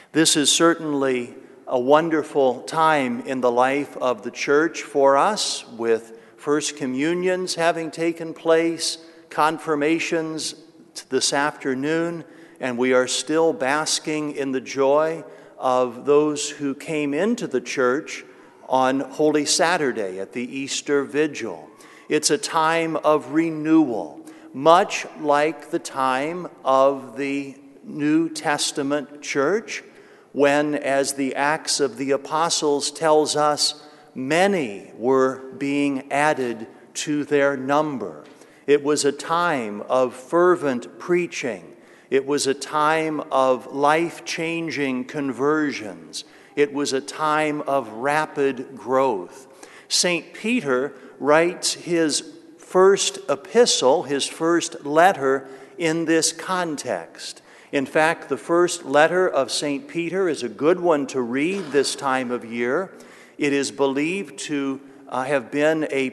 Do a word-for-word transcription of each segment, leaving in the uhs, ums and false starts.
This is certainly a wonderful time in the life of the church for us, with First Communions having taken place, confirmations this afternoon, and we are still basking in the joy of those who came into the church on Holy Saturday at the Easter Vigil. It's a time of renewal, much like the time of the New Testament church, when, as the Acts of the Apostles tells us, many were being added to their number. It was a time of fervent preaching. It was a time of life-changing conversions. It was a time of rapid growth. Saint Peter writes his first epistle, his first letter, in this context. In fact, the first letter of Saint Peter is a good one to read this time of year. It is believed to uh, have been a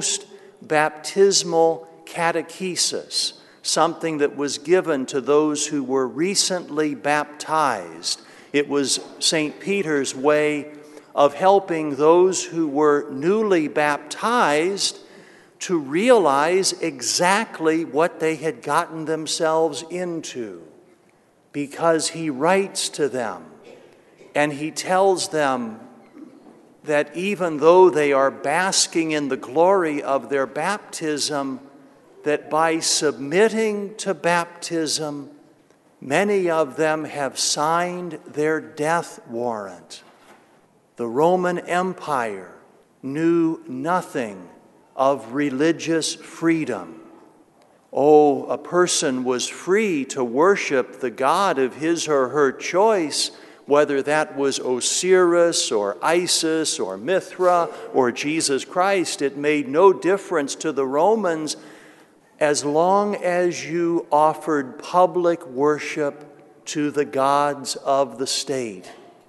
post-baptismal catechesis, something that was given to those who were recently baptized. It was Saint Peter's way of helping those who were newly baptized to realize exactly what they had gotten themselves into, because he writes to them and he tells them that even though they are basking in the glory of their baptism, that by submitting to baptism, many of them have signed their death warrant. The Roman Empire knew nothing of religious freedom. Oh, a person was free to worship the god of his or her choice, whether that was Osiris or Isis or Mithra or Jesus Christ. It made no difference to the Romans as long as you offered public worship to the gods of the state.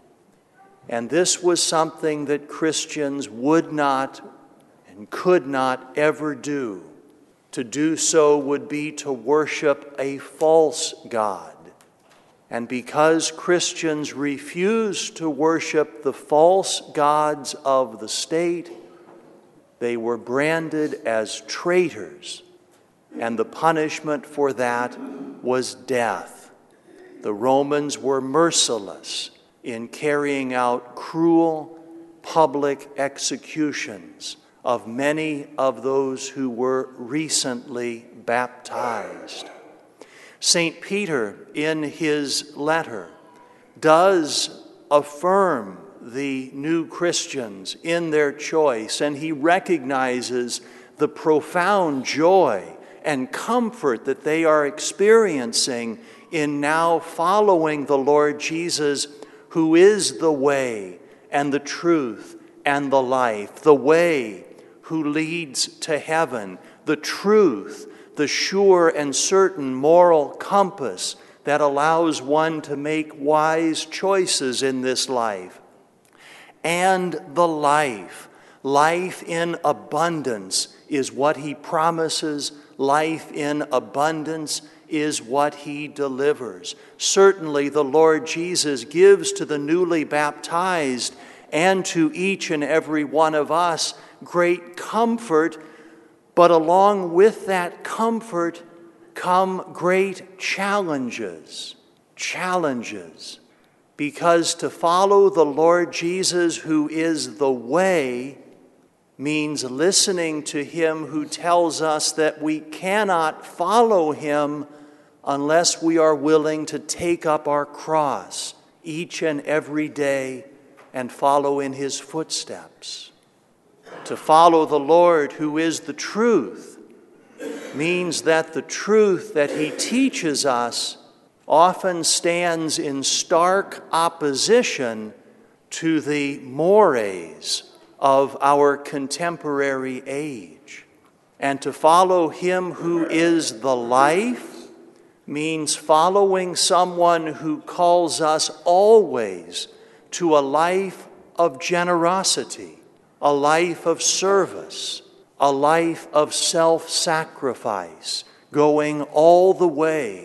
And this was something that Christians would not and could not ever do. To do so would be to worship a false god. And because Christians refused to worship the false gods of the state, they were branded as traitors, and the punishment for that was death. The Romans were merciless in carrying out cruel public executions of many of those who were recently baptized. Saint Peter, in his letter, does affirm the new Christians in their choice, and he recognizes the profound joy and comfort that they are experiencing in now following the Lord Jesus, who is the way and the truth and the life, the way who leads to heaven, the truth, the sure and certain moral compass that allows one to make wise choices in this life, and the life. Life in abundance is what he promises. Life in abundance is what he delivers. Certainly the Lord Jesus gives to the newly baptized and to each and every one of us great comfort, but along with that comfort come great challenges. Challenges. Because to follow the Lord Jesus, who is the way, means listening to him who tells us that we cannot follow him unless we are willing to take up our cross each and every day and follow in his footsteps. To follow the Lord, who is the truth, means that the truth that he teaches us often stands in stark opposition to the mores of our contemporary age. And to follow him who is the life means following someone who calls us always to a life of generosity, a life of service, a life of self-sacrifice, going all the way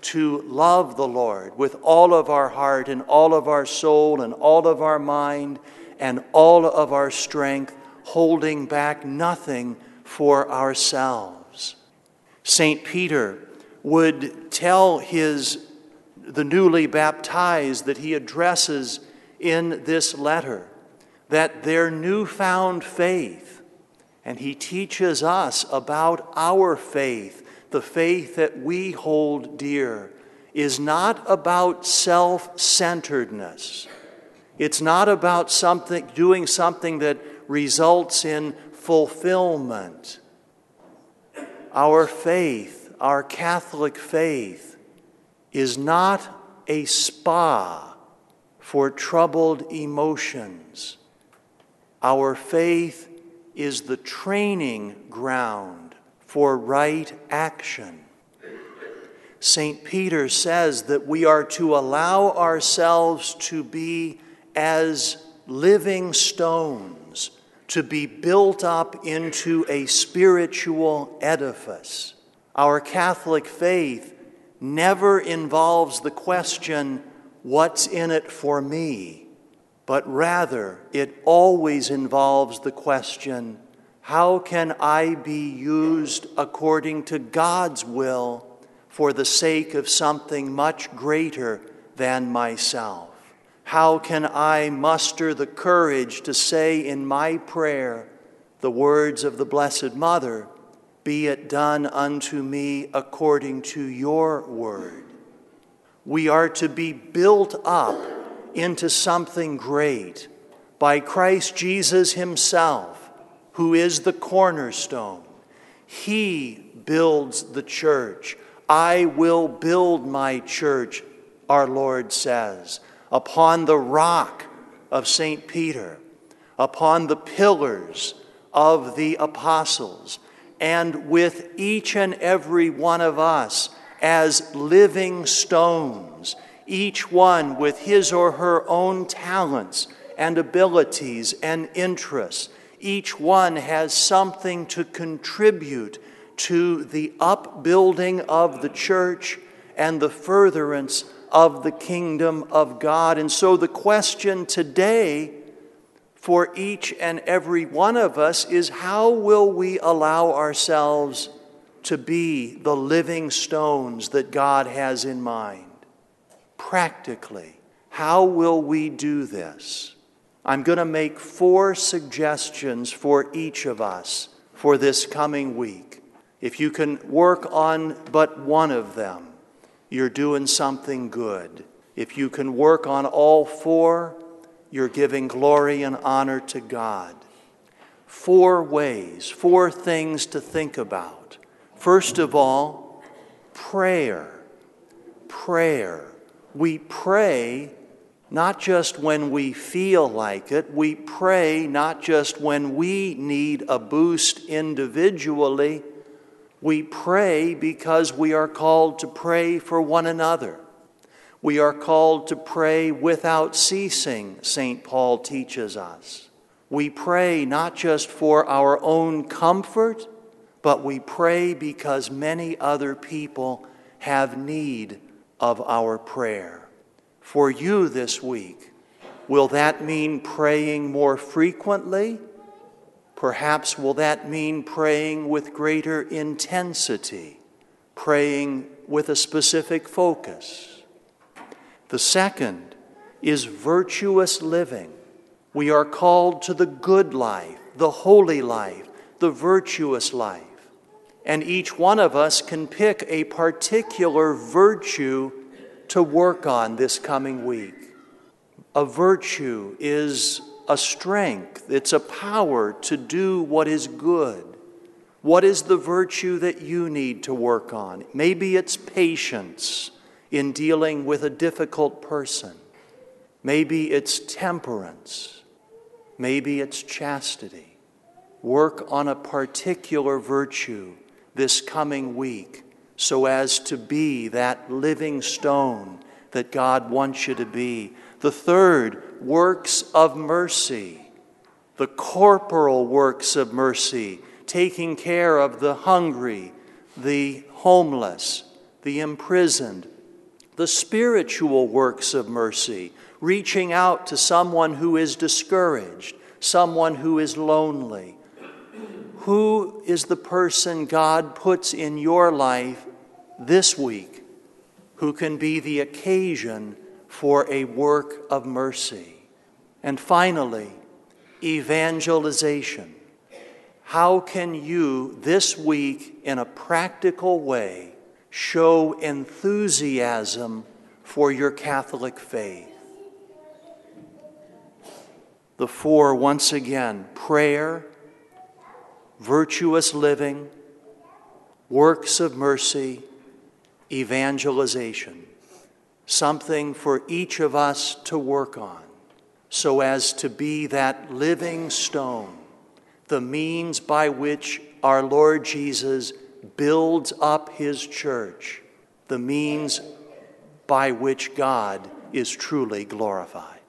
to love the Lord with all of our heart and all of our soul and all of our mind and all of our strength, holding back nothing for ourselves. Saint Peter would tell his the newly baptized that he addresses in this letter that their newfound faith, and he teaches us about our faith, the faith that we hold dear, is not about self-centeredness. It's not about something doing something that results in fulfillment. Our faith, our Catholic faith, is not a spa for troubled emotions. Our faith is the training ground for right action. Saint Peter says that we are to allow ourselves to be as living stones, to be built up into a spiritual edifice. Our Catholic faith never involves the question, what's in it for me? But rather, it always involves the question, how can I be used according to God's will for the sake of something much greater than myself? How can I muster the courage to say in my prayer the words of the Blessed Mother, "Be it done unto me according to your word"? We are to be built up into something great by Christ Jesus himself, who is the cornerstone. He builds the church. I will build my church, our Lord says, upon the rock of Saint Peter, upon the pillars of the apostles, and with each and every one of us as living stones, each one with his or her own talents and abilities and interests. Each one has something to contribute to the upbuilding of the church and the furtherance of the kingdom of God. And so the question today for each and every one of us is, how will we allow ourselves to be the living stones that God has in mind? Practically, how will we do this? I'm going to make four suggestions for each of us for this coming week. If you can work on but one of them, you're doing something good. If you can work on all four, you're giving glory and honor to God. Four ways, four things to think about. First of all, prayer. Prayer. We pray not just when we feel like it. We pray not just when we need a boost individually. We pray because we are called to pray for one another. We are called to pray without ceasing, Saint Paul teaches us. We pray not just for our own comfort, but we pray because many other people have need of our prayer. For you this week, will that mean praying more frequently? Perhaps will that mean praying with greater intensity, praying with a specific focus. The second is virtuous living. We are called to the good life, the holy life, the virtuous life. And each one of us can pick a particular virtue to work on this coming week. A virtue is a strength, it's a power to do what is good. What is the virtue that you need to work on? Maybe it's patience in dealing with a difficult person. Maybe it's temperance. Maybe it's chastity. Work on a particular virtue this coming week so as to be that living stone that God wants you to be. The third, works of mercy. The corporal works of mercy, taking care of the hungry, the homeless, the imprisoned, The spiritual works of mercy, reaching out to someone who is discouraged, someone who is lonely. Who is the person God puts in your life this week who can be the occasion for a work of mercy? And finally, evangelization. How can you this week, in a practical way, show enthusiasm for your Catholic faith? The four, once again: prayer, virtuous living, works of mercy, evangelization. Something for each of us to work on, so as to be that living stone, the means by which our Lord Jesus builds up his church, the means by which God is truly glorified.